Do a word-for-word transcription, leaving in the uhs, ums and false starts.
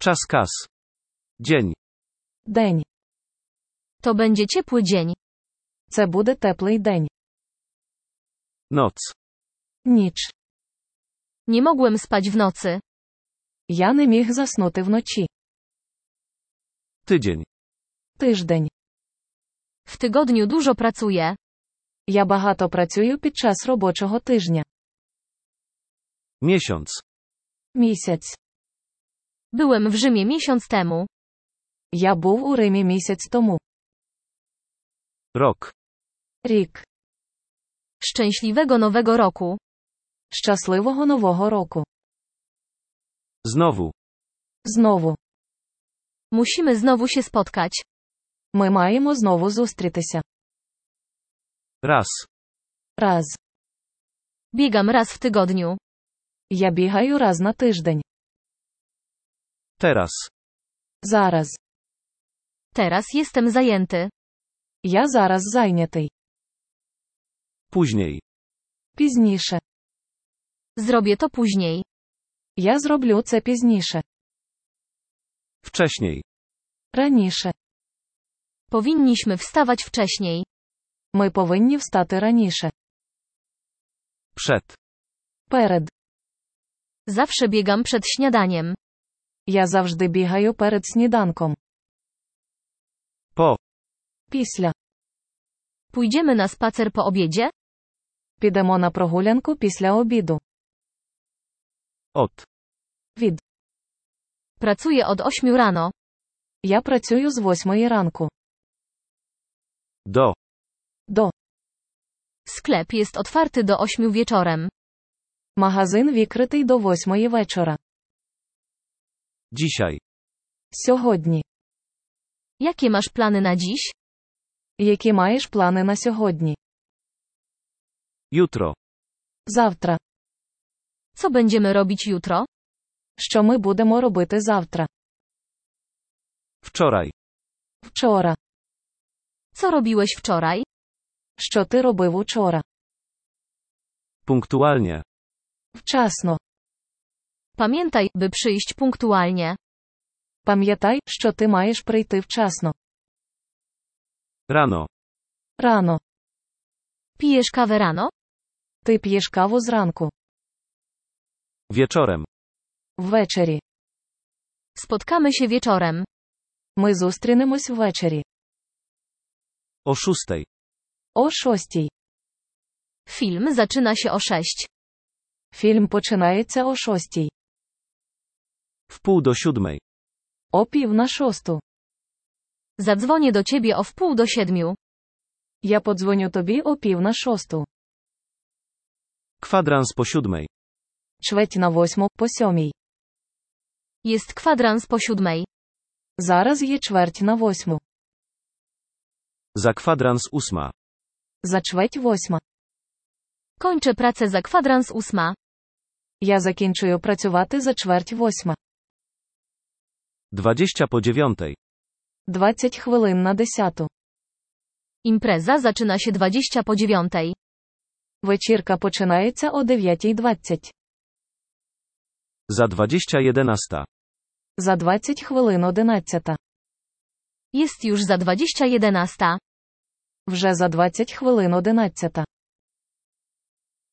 Czas kas. Dzień. День. To będzie ciepły dzień. Це буде теплий день. Noc. Ніч. Nie mogłem spać w nocy. Я не міг заснути вночі. Tydzień. Тиждень. W tygodniu dużo pracuję. Я багато працюю під час робочого тижня. Miesiąc. Місяць. Byłem w Rzymie miesiąc temu. Я був у Римі місяць тому. Rok. Рік. Szczęśliwego nowego roku. Щасливого Нового року. Znowu. Знову. Musimy znowu się spotkać. Ми маємо знову зустрітися. Raz. Раз. Biegam raz w tygodniu. Я бігаю раз на тиждень. Teraz. Зараз. Teraz jestem zajęty. Я зараз зайнятий. Później. Пізніше. Zrobię to później. Я зроблю це пізніше. Wcześniej. Раніше. Powinniśmy wstawać wcześniej. Ми повинні встати раніше. Przed. Перед. Zawsze biegam przed śniadaniem. Я завжди бігаю перед сніданком. Po. Після. Pójdziemy na spacer po obiedzie? Підемо на прогулянку після обіду. Od. Від. Pracuję od ośmiu rano. Я працюю з восьмої ранку. Do. До. Sklep jest otwarty do ośmiu wieczorem. Магазин відкритий до восьмої вечора. Dzisiaj. Сьогодні. Jakie masz plany na dziś? Які маєш плани на сьогодні? Jutro. Завтра. Co będziemy robić jutro? Що ми будемо робити завтра? Wczoraj. Вчора. Co robiłeś wczoraj? Що ти робив учора? Punktualnie. Вчасно. Pamiętaj, by przyjść punktualnie. Пам'ятай, що ти маєш прийти вчасно. Rano. Рано. Pijesz kawę rano? Ти п'єш каву зранку. Wieczorem. Ввечері. Spotkamy się wieczorem. Ми зустрінемось ввечері. O szóstej. О шостій. Film zaczyna się o sześć. Фільм починається о шостій. Wpół do siódmej. О пів на шосту. Zadzwonię do ciebie o wpół do siedmiu. Я подзвоню тобі о пів на шосту. Kwadrans po siódmej. Чверть на восьму, по сьомій. Jest kwadrans po siódmej. Зараз є чверть на восьму. Za kwadrans ósma. За чверть восьма. Kończę pracę za kwadrans ósma. Я закінчую працювати за чверть восьма. Dwadzieścia po dziewiątej. двадцять хвилин на десяту. Impreza zaczyna się dwadzieścia po dziewiątej. Вечірка починається о дев'ятій двадцять. Za dwadzieścia jedenasta. За двадцять хвилин одинадцята. Jest już za dwadzieścia jedenasta. Вже за двадцять хвилин одинадцята.